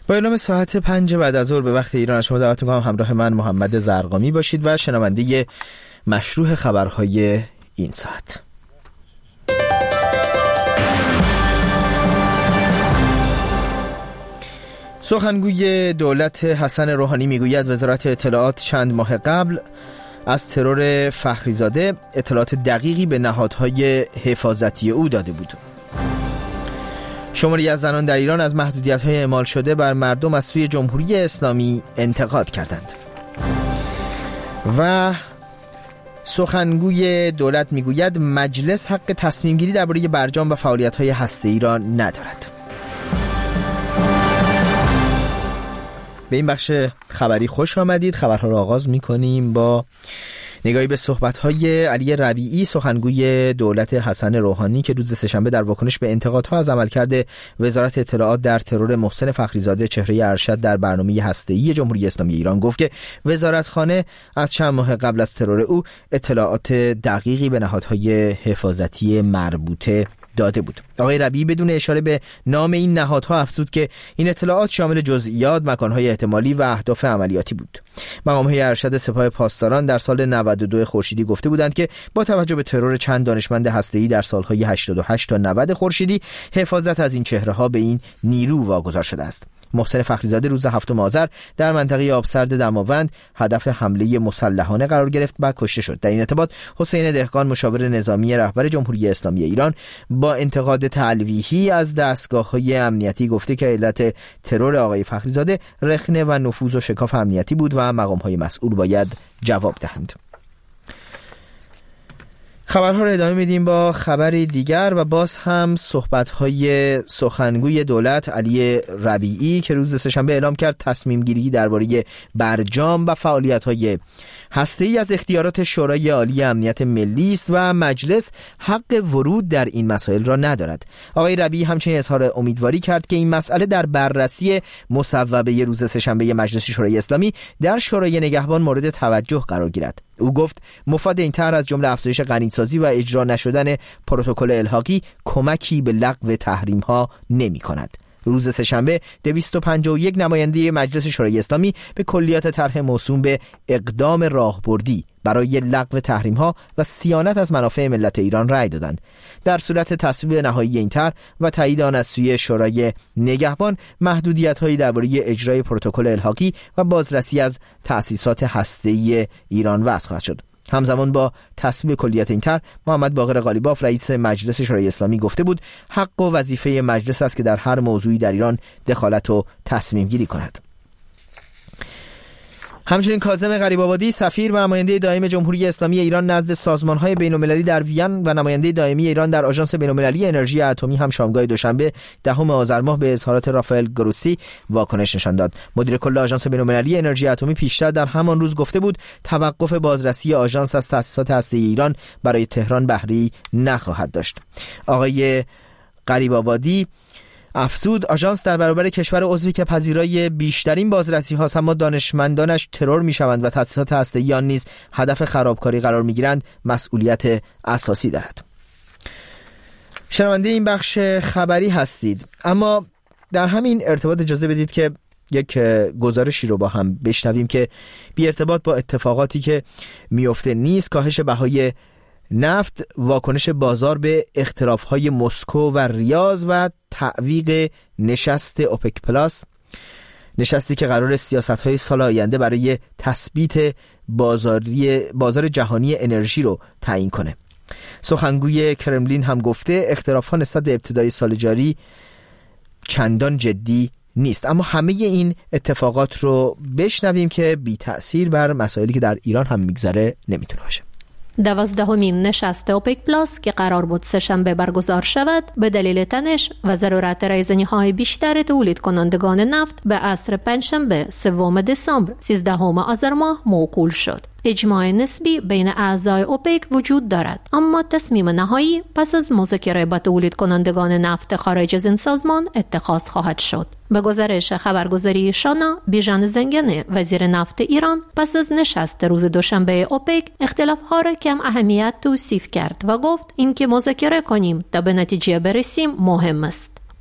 با اعلام ساعت 5 بعد از ظهر به وقت ایران شما دعوت می‌کنم همراه من محمد زرقامی باشید و شنونده مشروع خبرهای این ساعت. سخنگوی دولت حسن روحانی میگوید وزارت اطلاعات چند ماه قبل از ترور فخریزاده اطلاعات دقیقی به نهادهای حفاظتی او داده بود. شماری از زنان در ایران از محدودیت‌های اعمال شده بر مردم از سوی جمهوری اسلامی انتقاد کردند. و سخنگوی دولت میگوید مجلس حق تصمیم گیری درباره برجام و فعالیت‌های هسته‌ای را ندارد. به این بخش خبری خوش آمدید. خبرها را آغاز می‌کنیم با نگاهی به صحبت‌های علی ربیعی، سخنگوی دولت حسن روحانی، که روز سه‌شنبه در واکنش به انتقادها از عملکرد وزارت اطلاعات در ترور محسن فخریزاده چهره ارشد در برنامه هسته‌ای جمهوری اسلامی ایران گفت که وزارتخانه از چند ماه قبل از ترور او اطلاعات دقیقی به نهادهای حفاظتی مربوطه داده بود. آقای ربیعی بدون اشاره به نام این نهادها افزود که این اطلاعات شامل جزئیات، مکانهای احتمالی و اهداف عملیاتی بود. مقام‌های ارشد سپاه پاسداران در سال 92 خورشیدی گفته بودند که با توجه به ترور چند دانشمند هسته‌ای در سالهای 88 تا 90 خورشیدی، حفاظت از این چهره‌ها به این نیرو واگذار شده است. محسن فخریزاده روز 7 آذر در منطقه آبسرد دماوند هدف حمله مسلحانه قرار گرفت و کشته شد. در این ارتباط حسین دهقان، مشاور نظامی رهبر جمهوری اسلامی ایران، با انتقاد تلویحی از دستگاه‌های امنیتی گفته که علت ترور آقای فخریزاده رخنه و نفوذ و شکاف امنیتی بود و مقام‌های مسئول باید جواب دهند. خبرها را ادامه میدیم با خبری دیگر و باز هم صحبت‌های سخنگوی دولت علی ربیعی که روز سه‌شنبه اعلام کرد تصمیم گیری درباره برجام و فعالیت‌های هسته‌ای از اختیارات شورای عالی امنیت ملی است و مجلس حق ورود در این مسائل را ندارد. آقای ربیعی همچنین اظهار امیدواری کرد که این مسئله در بررسی مصوبه روز سه‌شنبه مجلس شورای اسلامی در شورای نگهبان مورد توجه قرار گیرد. او گفت مفاد این طرح از جمله افزایش غنیسازی و اجرا نشدن پروتکل الحاقی کمکی به لغو تحریم‌ها نمی‌کند. روز سه‌شنبه 251 نماینده مجلس شورای اسلامی به کلیات طرح موسوم به اقدام راهبردی برای لغو تحریم‌ها و صیانت از منافع ملت ایران رأی دادند. در صورت تصویب نهایی این طرح و تایید آن از سوی شورای نگهبان، محدودیت‌هایی درباره اجرای پروتکل الحاقی و بازرسی از تأسیسات هسته‌ای ایران وضع خواهد شد. همزمان با تصویب کلیات این طرح، محمد باقر قالیباف رئیس مجلس شورای اسلامی گفته بود حق و وظیفه مجلس است که در هر موضوعی در ایران دخالت و تصمیم گیری کند. همچنین کاظم غریب‌آبادی، سفیر و نماینده دائم جمهوری اسلامی ایران نزد سازمان‌های بین‌المللی در وین و نماینده دائمی ایران در آژانس بین‌المللی انرژی اتمی هم شامگاه دوشنبه 10 آذر ماه به اظهارات رافائل گروسی واکنش نشان داد. مدیر کل آژانس بین‌المللی انرژی اتمی پیشتر در همان روز گفته بود توقف بازرسی آژانس از تأسیسات هسته‌ای ایران برای تهران بهره‌ای نخواهد داشت. آقای غریب‌آبادی افزود آژانس در برابر کشور عضوی که پذیرای بیشترین بازرسی هاست اما دانشمندانش ترور میشوند و تأسیسات هسته‌ای آن نیز هدف خرابکاری قرار میگیرند مسئولیت اساسی دارد. شنونده این بخش خبری هستید، اما در همین ارتباط اجازه بدید که یک گزارشی رو با هم بشنویم که بی ارتباط با اتفاقاتی که میفته نیست. کاهش بهای نفت، واکنش بازار به اختلاف‌های مسکو و ریاض و تعویق نشست اوپک پلاس، نشستی که قرار سیاست‌های سال آینده برای تثبیت بازار جهانی انرژی رو تعیین کنه. سخنگوی کرملین هم گفته اختلاف‌ها نسبت به ابتدای سال جاری چندان جدی نیست. اما همه این اتفاقات رو بشنویم که بی تأثیر بر مسائلی که در ایران هم میگذره نمیتونه باشه. 12مین نشست اوپک پلاس که قرار بود سه‌شنبه برگزار شود به دلیل تنش و ضرورت ریزنی‌های بیشتر تولید کنندگان نفت به عصر پنجشنبه 3 دسامبر 13 آذر ماه موکول شد. اجماع نسبی بین اعضای اوپک وجود دارد، اما تصمیم نهایی پس از مذاکره با تولید کنندگان نفت خارج از این سازمان اتخاذ خواهد شد. به گزارش خبرگزاری شانا، بیژن زنگنه وزیر نفت ایران پس از نشست روز دوشنبه اوپک اختلاف‌ها را کم اهمیت توصیف کرد و گفت اینکه مذاکره کنیم تا به نتیجه برسیم مهم است.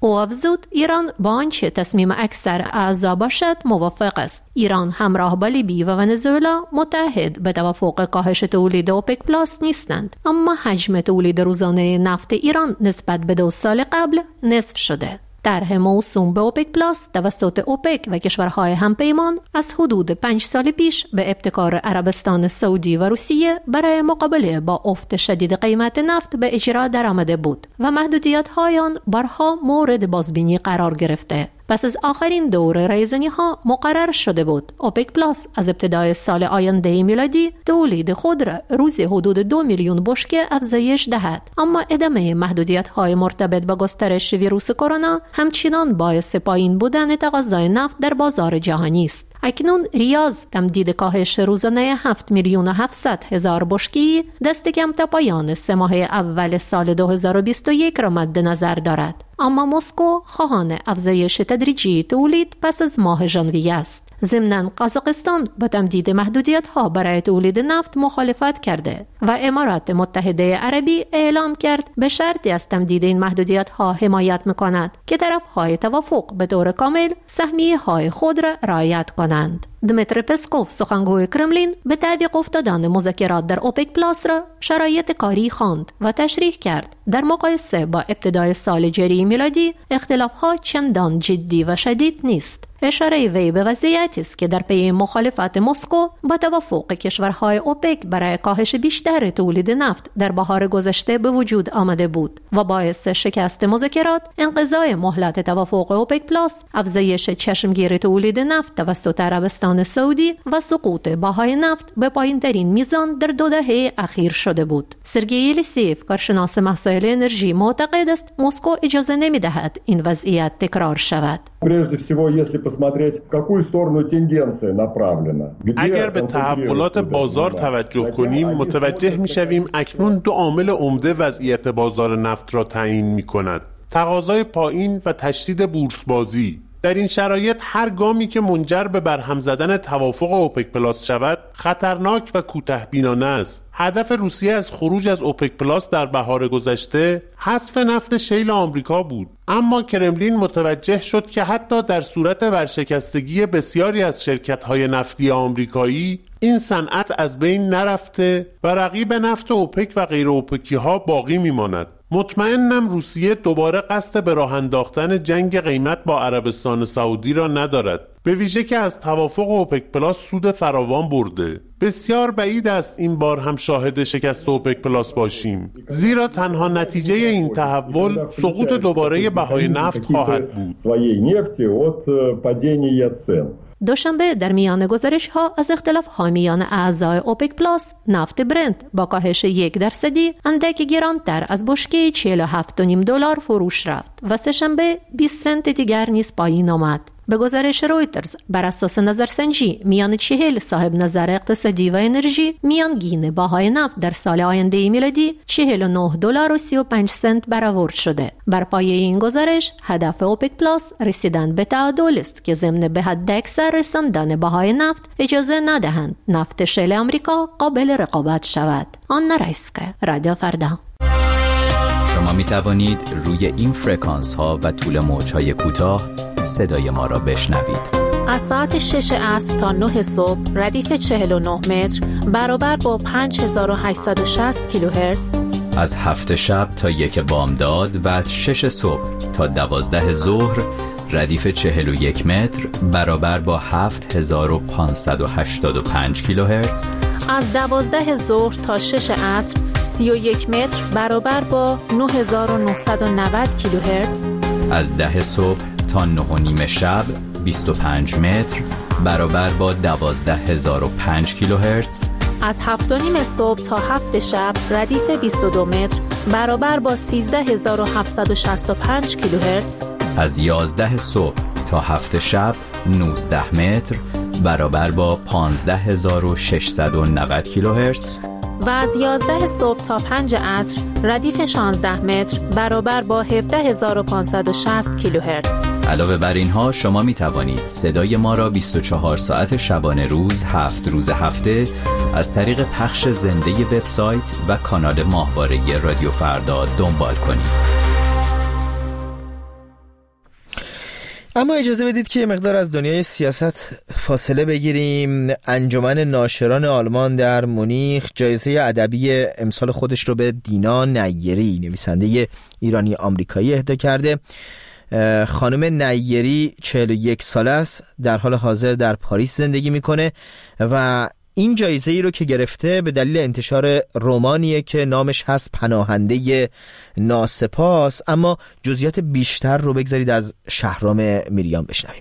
او افزود ایران با آنچه تصمیم اکثر اعضا باشد موافق است. ایران همراه با لیبی و ونزوئلا متحد به توافق کاهش تولید اوپک پلاس نیستند، اما حجم تولید روزانه نفت ایران نسبت به 2 سال قبل نصف شده. طرح موسوم به اوپک پلاس توسط اوپک و کشورهای همپیمان از حدود 5 سال پیش به ابتکار عربستان سعودی و روسیه برای مقابله با افت شدید قیمت نفت به اجرا درآمده بود و محدودیت‌های آن بارها مورد بازبینی قرار گرفته. پس از آخرین دور رایزنی‌ها مقرر شده بود اوپک پلاس از ابتدای سال آینده میلادی تولید خود را روزی حدود 2 میلیون بشکه افزایش دهد، اما ادامه محدودیت‌های مرتبط با گسترش ویروس کرونا همچنان باعث پایین بودن تقاضای نفت در بازار جهانی است. اکنون ریاض تمدید کاهش روزانه 7,700,000 بشکه دست کم تا پایان 3 ماه اول سال 2021 را مد نظر دارد، اما مسکو خواهان افزایش تدریجی تولید پس از ماه ژانویه است. ضمناً قزاقستان با تمدید محدودیت‌ها برای تولید نفت مخالفت کرده و امارات متحده عربی اعلام کرد به شرطی از تمدید این محدودیت‌ها حمایت می‌کند که طرف‌های توافق به طور کامل سهمیه‌های خود را رعایت کنند. دمیتری پسکوف سخنگوی کرملین به تعویق افتادن مذاکرات در اوپک پلاس را شرایط کاری خواند و تشریح کرد در مقایسه با ابتدای سال جاری میلادی اختلاف‌ها چندان جدی و شدید نیست. اشاره وی به وضعیتی است که در پی مخالفت مسکو با توافق کشورهای اوپک برای کاهش بیشتر تولید نفت در بهار گذشته به وجود آمده بود و باعث شکست مذاکرات، انقضای مهلت توافق اوپک پلاس، افزایش چشمگیر تولید نفت توسط عربستان سعودی و سقوط بهای نفت به پایین‌ترین میزان در 2 دهه اخیر شده بود. سرگئی یلیسیف، کارشناس مسائل انرژی، معتقد است مسکو اجازه نمی‌دهد این وضعیت تکرار شود. اگر به تحولات بازار توجه کنیم متوجه می‌شویم اکنون 2 عامل عمده وضعیت بازار نفت را تعیین می‌کند: تقاضای پایین و تشدید بورس بازی. در این شرایط هر گامی که منجر به برهم زدن توافق اوپک پلاس شود خطرناک و کوتاه‌بینانه است. هدف روسیه از خروج از اوپک پلاس در بهار گذشته حذف نفت شیل آمریکا بود، اما کرملین متوجه شد که حتی در صورت ورشکستگی بسیاری از شرکت‌های نفتی آمریکایی این صنعت از بین نرفته و رقیب نفت اوپک و غیر اوپکی‌ها باقی می‌ماند. مطمئنم روسیه دوباره قصد به راه انداختن جنگ قیمت با عربستان سعودی را ندارد، به ویژه که از توافق اوپک پلاس سود فراوان برده. بسیار بعید است این بار هم شاهد شکست اوپک پلاس باشیم، زیرا تنها نتیجه این تحول سقوط دوباره بهای نفت خواهد بود. دوشنبه در میان گزارش‌ها از اختلاف حامیان اعضای اوپک پلاس، نفت برنت با کاهش 1% اندک گرانتر از بشکه $47.5 فروش رفت و سه‌شنبه 20 سنت دیگر نیز پایین آمد. به گزارش رویترز، بر اساس نظرسنجی میان 40 صاحب نظر اقتصادی و انرژی، میانگین بهای نفت در سال آینده میلادی $49.35 برآورد شده. بر پایه این گزارش هدف اوپک پلاس رسیدن به تعادل است که ضمن به حد اکثر رساندن بهای نفت اجازه ندهند نفت شیل آمریکا قابل رقابت شود. آن نرایسکه، رادیو فردا. شما می توانید روی این فرکانس ها و طول موج های کوتاه صدای ما را بشنوید. از ساعت 6 عصر تا 9 صبح ردیف 49 متر برابر با 5860 کیلوهرتز. از 7 شب تا 1 بامداد و از 6 صبح تا 12 ظهر ردیف 41 متر برابر با 7585 کیلوهرتز. از 12 ظهر تا 6 عصر 31 متر برابر با 9990 کیلوهرتز. از 10 صبح تا 9:30 شب 25 متر برابر با 12005 کیلوهرتز. از 7:30 صبح تا 7 شب ردیف 22 متر برابر با 13765 کیلوهرتز. از 11 صبح تا 7 شب 19 متر برابر با 15690 کیلوهرتز. و از 11 صبح تا 5 عصر ردیف 16 متر برابر با 17560 کیلوهرتز. علاوه بر اینها شما می توانید صدای ما را 24 ساعت شبانه روز 7 روز هفته از طریق پخش زنده وبسایت و کانال ماهواره رادیو فردا دنبال کنید. اما اجازه بدید که یه مقدار از دنیای سیاست فاصله بگیریم. انجمن ناشران آلمان در مونیخ جایزه ادبی امسال خودش رو به دینا نیری، نویسنده ایرانی آمریکایی، اهدا کرده. خانم نیری 41 ساله است، در حال حاضر در پاریس زندگی میکنه و این جایزه ای رو که گرفته به دلیل انتشار رمانیه که نامش هست پناهنده ناسپاس. اما جزئیات بیشتر رو بگذارید از شهرام میریان بشنویم.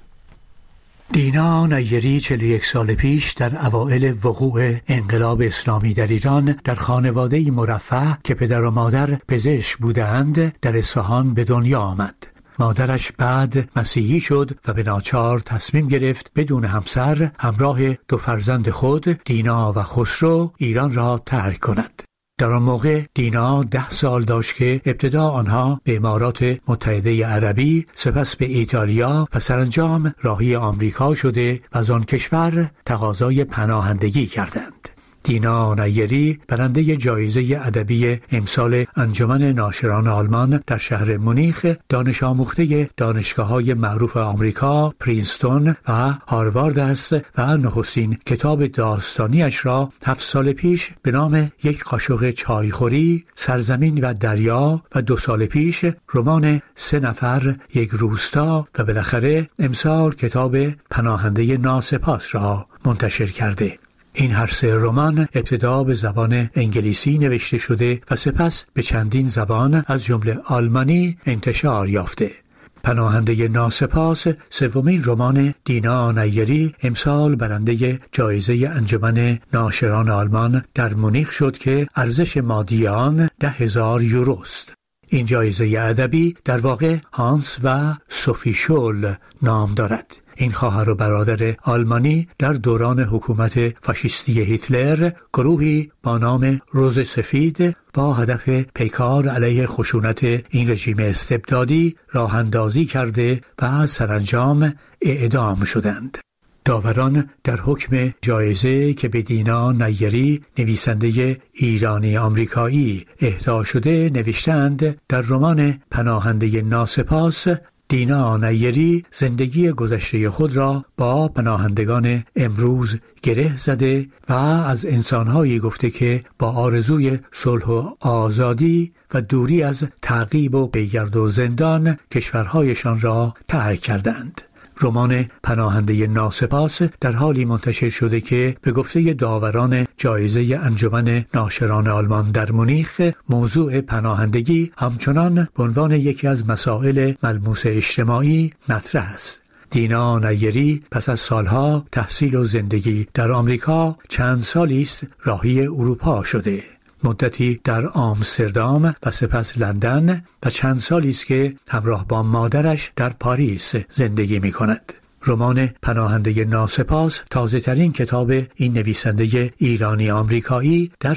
دینا نیری 41 سال پیش در اوائل وقوع انقلاب اسلامی در ایران در خانواده‌ای مرفه که پدر و مادر پزشک بودند در اصفهان به دنیا آمد. مادرش بعد مسیحی شد و به ناچار تصمیم گرفت بدون همسر همراه 2 فرزند خود دینا و خسرو ایران را ترک کند. در آن موقع دینا 10 سال داشت که ابتدا آنها به امارات متحده عربی، سپس به ایتالیا و سرانجام راهی آمریکا شده و از آن کشور تقاضای پناهندگی کردند. دینا نیری برنده جایزه ادبی امسال انجمن ناشران آلمان در شهر مونیخ، دانش آموخته دانشگاه‌های معروف آمریکا پرینستون و هاروارد است و نخستین کتاب داستانیش را 7 سال پیش به نام یک قاشق چایخوری، سرزمین و دریا و 2 سال پیش رمان 3 نفر یک روستا و بالاخره امسال کتاب پناهنده ناسپاس را منتشر کرده. این هر 3 رمان ابتدا به زبان انگلیسی نوشته شده و سپس به چندین زبان از جمله آلمانی انتشار یافته. پناهنده ناسپاس 3مین رمان دینا نیری امسال برنده جایزه انجمن ناشران آلمان در مونیخ شد که ارزش مادی آن 10,000 یوروست. این جایزه ادبی در واقع هانس و سوفی شول نام دارد. این خواهر و برادر آلمانی در دوران حکومت فاشیستی هیتلر گروهی با نام روز سفید با هدف پیکار علیه خشونت این رژیم استبدادی راه اندازی کرده و سرانجام اعدام شدند. داوران در حکم جایزه که به دینا نیری نویسنده ایرانی آمریکایی اهدا شده نوشتند در رمان پناهنده ناسپاس دینا نیری زندگی گذشته خود را با پناهندگان امروز گره زده و از انسانهایی گفته که با آرزوی صلح و آزادی و دوری از تعقیب و پیگرد و زندان کشورهایشان را ترک کردند. رمان پناهنده ناسپاس در حالی منتشر شده که به گفته داوران جایزه انجمن ناشران آلمان در مونیخ موضوع پناهندگی همچنان به عنوان یکی از مسائل ملموس اجتماعی مطرح است. دینا نیری پس از سالها تحصیل و زندگی در آمریکا چند سالی است راهی اروپا شده. مدتی در آمستردام و سپس لندن و چند سالی است که همراه با مادرش در پاریس زندگی می کند. رمان پناهنده ناسپاس تازه ترین کتاب این نویسنده ایرانی آمریکایی در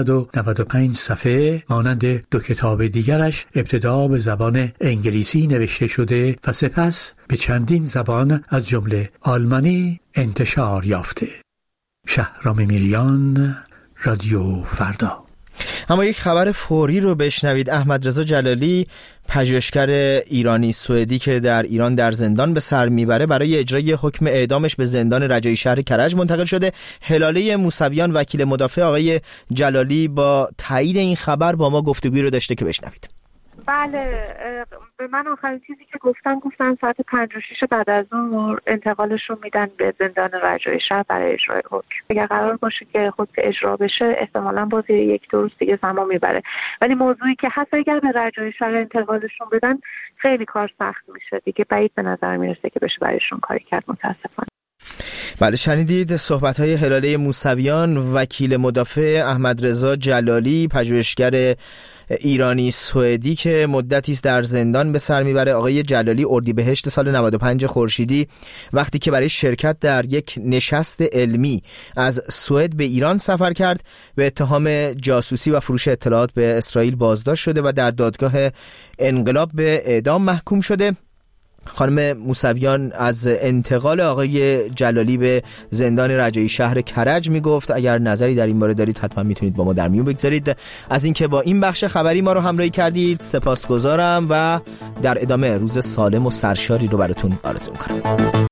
395 صفحه مانند 2 کتاب دیگرش ابتدا به زبان انگلیسی نوشته شده و سپس به چندین زبان از جمله آلمانی انتشار یافته. شهرام میریان، رادیو فردا. اما یک خبر فوری رو بشنوید. احمد رضا جلالی، پژوهشگر ایرانی سوئدی که در ایران در زندان به سر میبره، برای اجرای حکم اعدامش به زندان رجایی شهر کرج منتقل شده. هلاله موسویان وکیل مدافع آقای جلالی با تایید این خبر با ما گفتگویی رو داشته که بشنوید. بله، به من آخرین چیزی که گفتن ساعت 5:06 بعد از اون انتقالش رو میدن به زندان رجایی شهر برای اجرای حکم. اگر قرار باشه که خود اجرا بشه احتمالاً باز 1-2 روز دیگه زمان میبره، ولی موضوعی که هست اگر به رجایی شهر انتقالشون بدن خیلی کار سخت میشه دیگه. بعید به نظر میرسه که بشه برایشون کاری کرد متاسفانه. بله، شنیدید صحبت‌های هلاله موسویان وکیل مدافع احمد رضا جلالی، پژوهشگر ایرانی سوئدی که مدتی است در زندان به سر میبره. آقای جلالی اردیبهشت سال 95 خورشیدی وقتی که برای شرکت در یک نشست علمی از سوئد به ایران سفر کرد به اتهام جاسوسی و فروش اطلاعات به اسرائیل بازداشت شده و در دادگاه انقلاب به اعدام محکوم شده. خانم موسویان از انتقال آقای جلالی به زندان رجایی شهر کرج میگفت. اگر نظری در این باره دارید حتما میتونید با ما در میون بگذارید. از اینکه با این بخش خبری ما رو همراهی کردید سپاسگزارم و در ادامه روز سالم و سرشاری رو براتون آرزو می‌کنم.